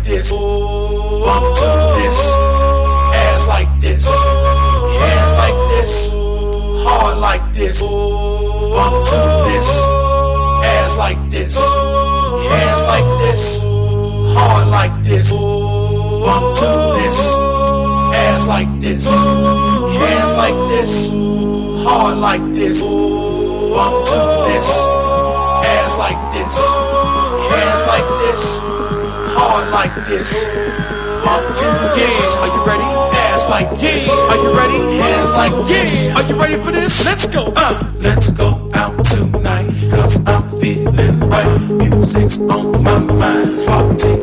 this. Bump to this. Ass like this. Hands like this. Hard like this. Bump to this. Ass like this. Hands like this. Hard like this. Bump to this. Ass like this. Hands like this. Hard like this. Bump to this. Ass like this. Hands like this. Hard like this. Bump to this. Are you ready? Ass like this. Are you ready? Hands like this. Are you ready for this? Let's go. Let's go out tonight, 'cause I'm feeling right. Music's on my mind. Party